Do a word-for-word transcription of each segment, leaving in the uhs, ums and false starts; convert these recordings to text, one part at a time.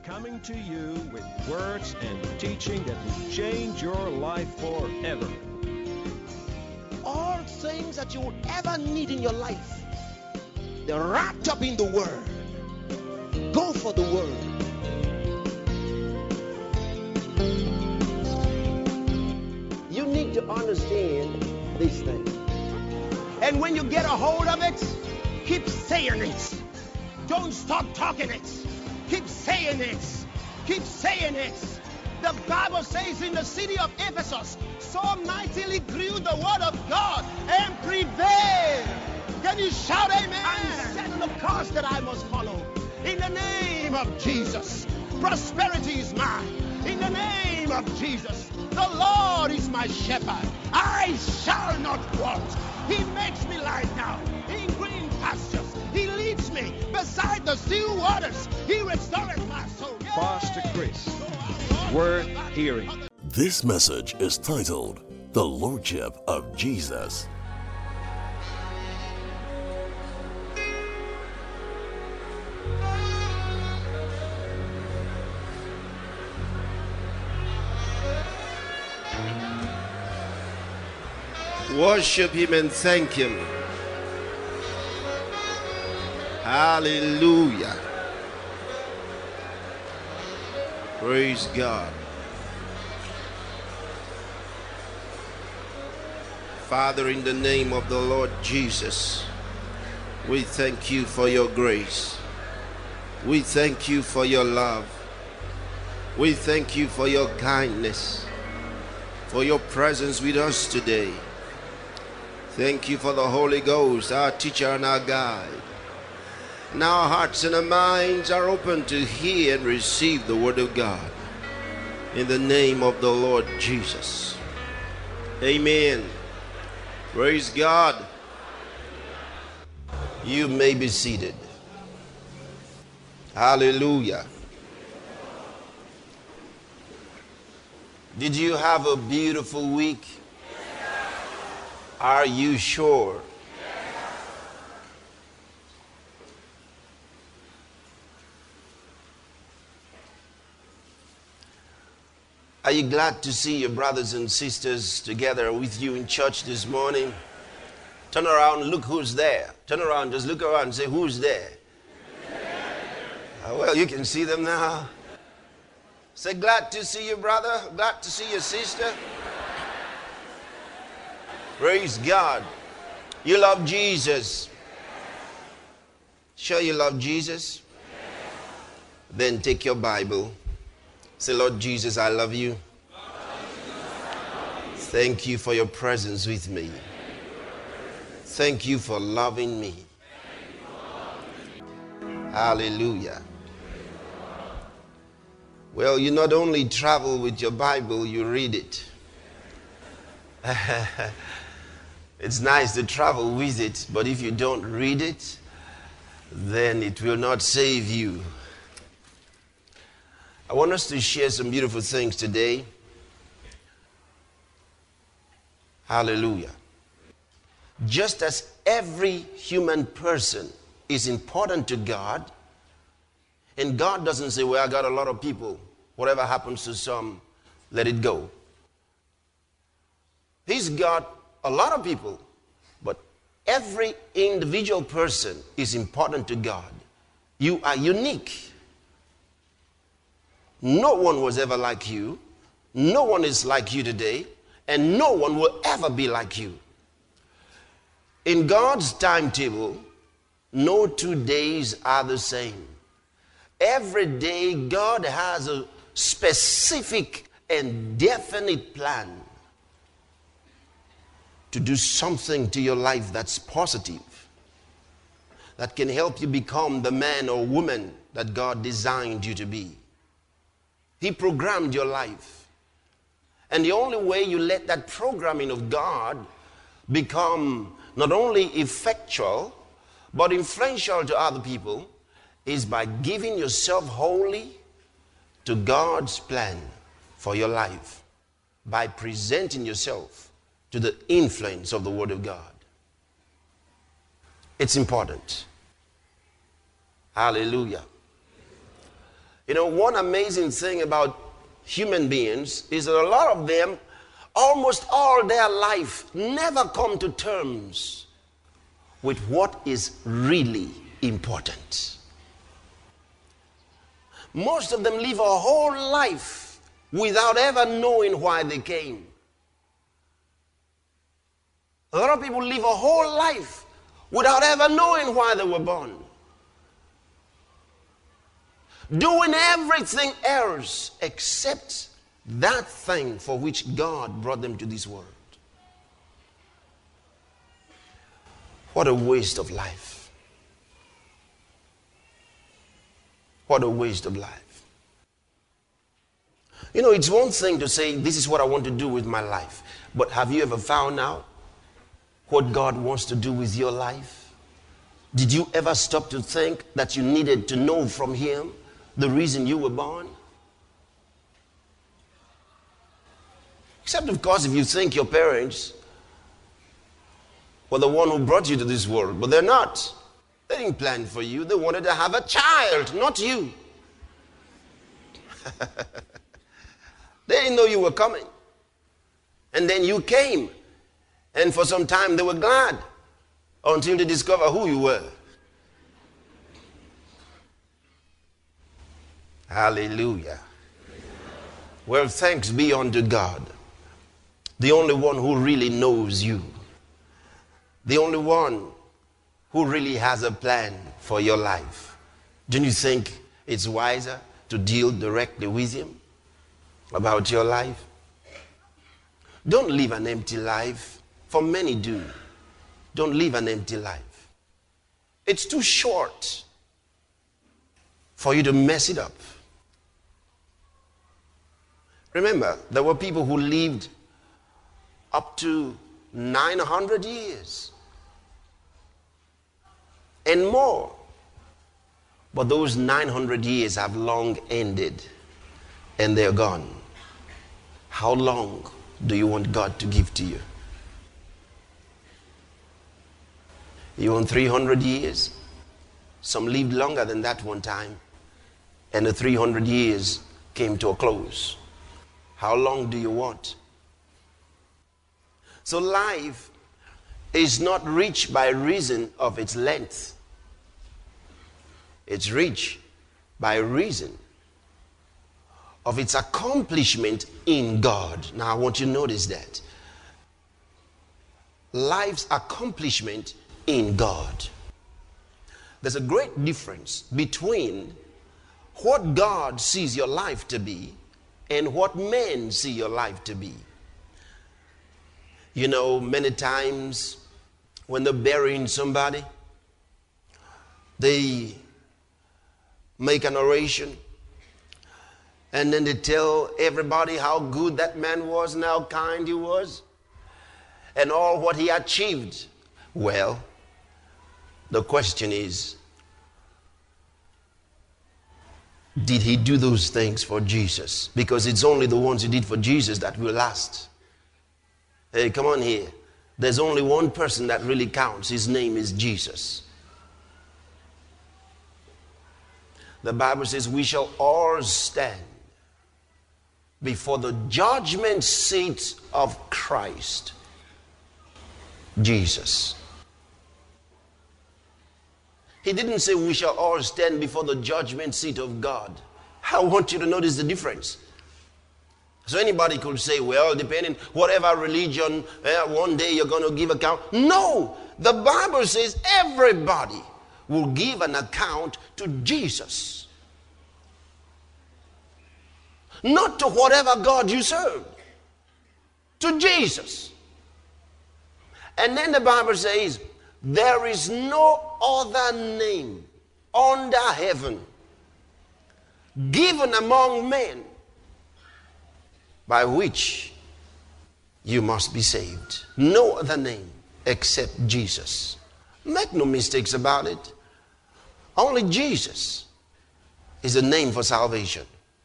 coming to you with words and teaching that will change your life forever. All things that you will ever need in your life, they're wrapped up in the Word. Go for the Word. You need to understand these things. And when you get a hold of it, keep saying it. Don't stop talking it. Keep saying it. Keep saying it. The Bible says in the city of Ephesus, so mightily grew the word of God and prevailed. Can you shout amen? And set the course that I must follow. In the name of Jesus, prosperity is mine. In the name of Jesus, the Lord is my shepherd. I shall not want. He makes me lie down in green pastures. He leads me beside the still waters. He restores my soul. Yeah. Pastor Chris, worth hearing. This message is titled, The Lordship of Jesus. Worship Him and thank Him. Hallelujah. Praise God. Father, in the name of the Lord Jesus, we thank you for your grace. We thank you for your love. We thank you for your kindness, for your presence with us today. Thank you for the Holy Ghost, our teacher and our guide. Now our hearts and our minds are open to hear and receive the word of God. In the name of the Lord Jesus. Amen. Praise God. You may be seated. Hallelujah. Did you have a beautiful week? Are you sure? Are you glad to see your brothers and sisters together with you in church this morning? Turn around, look who's there. Turn around, just look around and say, who's there? Uh, well, you can see them now. Say, glad to see you, brother. Glad to see your sister. Praise God. You love Jesus. Sure you love Jesus? Then take your Bible. Say, Lord Jesus, I love you. Thank you for your presence with me. Thank you for loving me. Hallelujah. Well, you not only travel with your Bible, you read it. It's nice to travel with it, but if you don't read it, then it will not save you. I want us to share some beautiful things today. Hallelujah. Just as every human person is important to God, and God doesn't say, well, I got a lot of people. Whatever happens to some, let it go. He's got a lot of people, but every individual person is important to God. You are unique. No one was ever like you. No one is like you today, and no one will ever be like you. In God's timetable, no two days are the same. Every day, God has a specific and definite plan to do something to your life that's positive, that can help you become the man or woman that God designed you to be. He programmed your life. And the only way you let that programming of God become not only effectual, but influential to other people is by giving yourself wholly to God's plan for your life, by presenting yourself to the influence of the Word of God. It's important. Hallelujah. You know, one amazing thing about human beings is that a lot of them, almost all their life, never come to terms with what is really important. Most of them live a whole life without ever knowing why they came. A lot of people live a whole life without ever knowing why they were born. Doing everything else except that thing for which God brought them to this world. What a waste of life. What a waste of life. You know, it's one thing to say, this is what I want to do with my life. But have you ever found out what God wants to do with your life? Did you ever stop to think that you needed to know from Him the reason you were born? Except, of course, if you think your parents were the one who brought you to this world. But they're not. They didn't plan for you. They wanted to have a child, not you. They didn't know you were coming. And then you came. And for some time they were glad until they discovered who you were. Hallelujah. Well, thanks be unto God, the only one who really knows you, the only one who really has a plan for your life. Don't you think it's wiser to deal directly with Him about your life? Don't live an empty life, for many do. Don't live an empty life. It's too short for you to mess it up. Remember, there were people who lived up to nine hundred years and more. But those nine hundred years have long ended and they're gone. How long do you want God to give to you? You want three hundred years? Some lived longer than that one time, and the three hundred years came to a close. How long do you want? So life is not rich by reason of its length. It's rich by reason of its accomplishment in God. Now I want you to notice that. Life's accomplishment in God. There's a great difference between what God sees your life to be and what men see your life to be. You know, many times when they're burying somebody, they make an oration and then they tell everybody how good that man was and how kind he was and all what he achieved. Well, the question is, did he do those things for Jesus? Because it's only the ones he did for Jesus that will last. Hey, come on here. There's only one person that really counts. His name is Jesus. The Bible says we shall all stand before the judgment seat of Christ Jesus. He didn't say we shall all stand before the judgment seat of God. I want you to notice the difference. So anybody could say, well, depending whatever religion, eh, one day you're going to give account. No, the Bible says everybody will give an account to Jesus. Not to whatever God you serve. To Jesus. And then the Bible says, there is no other name under heaven given among men by which you must be saved. No other name except Jesus. Make no mistakes about it. Only Jesus is the name for salvation.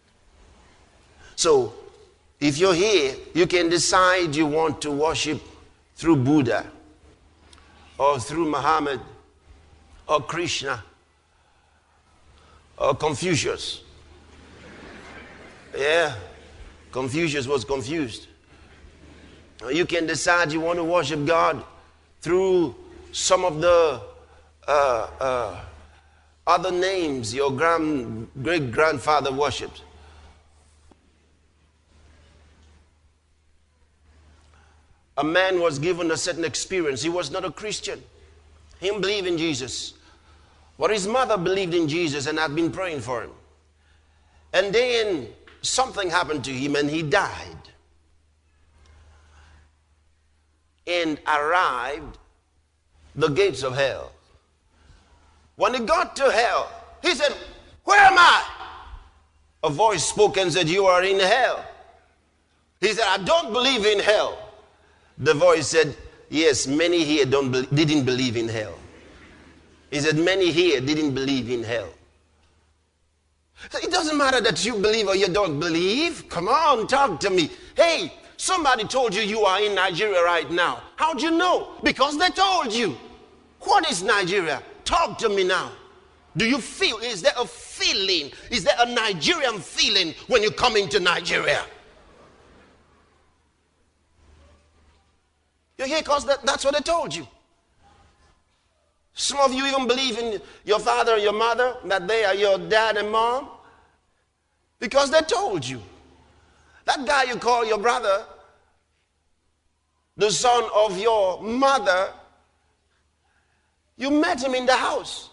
So, if you're here, you can decide you want to worship through Buddha or through Muhammad or Krishna or Confucius Yeah, Confucius was confused. You can decide you want to worship God through some of the uh, uh, other names your grand, great-grandfather worshipped. A man was given a certain experience. He was not a Christian. He didn't believe in Jesus. But his mother believed in Jesus and had been praying for him. And then something happened to him and he died. And arrived the gates of hell. When he got to hell, he said, "Where am I?" A voice spoke and said, "You are in hell." He said, "I don't believe in hell." The voice said, "Yes, many here don't be- didn't believe in hell." He said, "Many here didn't believe in hell." So it doesn't matter that you believe or you don't believe. Come on, talk to me. Hey, somebody told you you are in Nigeria right now. How'd you know? Because they told you. What is Nigeria? Talk to me now. Do you feel, is there a feeling? Is there a Nigerian feeling when you come into Nigeria? You're here because that, that's what they told you. Some of you even believe in your father and your mother, that they are your dad and mom, because they told you. That guy you call your brother, the son of your mother, you met him in the house.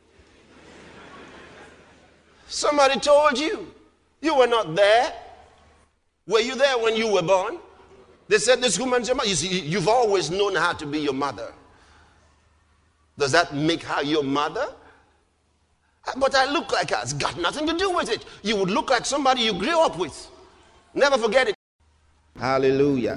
Somebody told you. You were not there. Were you there when you were born? They said this woman's your mother. You see, you've always known how to be your mother. Does that make her your mother? But I look like her. It's got nothing to do with it. You would look like somebody you grew up with. Never forget it. Hallelujah.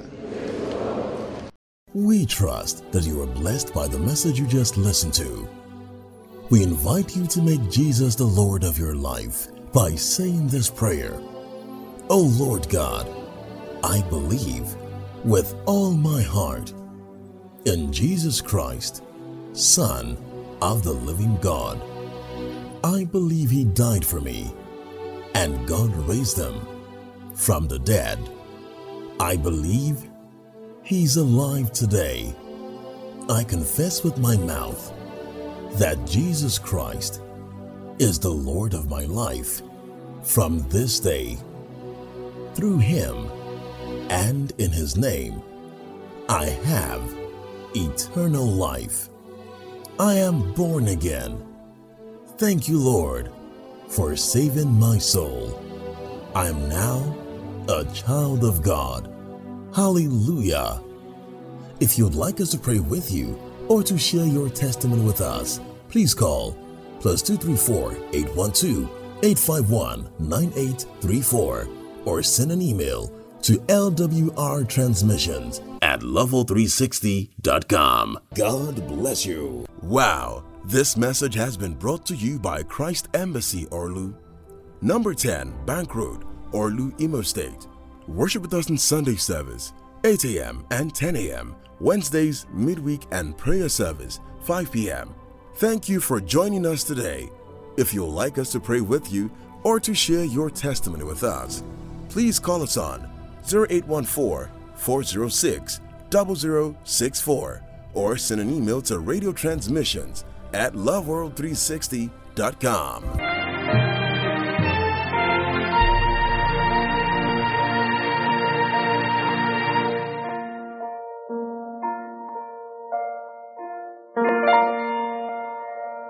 We trust that you are blessed by the message you just listened to. We invite you to make Jesus the Lord of your life by saying this prayer. Oh Lord God, I believe with all my heart in Jesus Christ, Son of the living God. I believe he died for me and God raised him from the dead. I believe he's alive today. I confess with my mouth that Jesus Christ is the Lord of my life from this day. Through him and in his name, I have eternal life. I am born again. Thank you, Lord, for saving my soul. I am now a child of God. Hallelujah. If you'd like us to pray with you or to share your testimony with us, please call plus two three four, eight one two, eight five one, nine eight three four or send an email to L W R transmissions at level three sixty dot com. God bless you. Wow, this message has been brought to you by Christ Embassy Orlu, number ten Bank Road, Orlu, Imo State. Worship with us in Sunday service, eight a.m. and ten a.m., Wednesdays, midweek, and prayer service, five p.m. Thank you for joining us today. If you'd like us to pray with you or to share your testimony with us, please call us on zero eight one four, four zero six, zero zero six four or send an email to radio transmissions at love world three sixty dot com.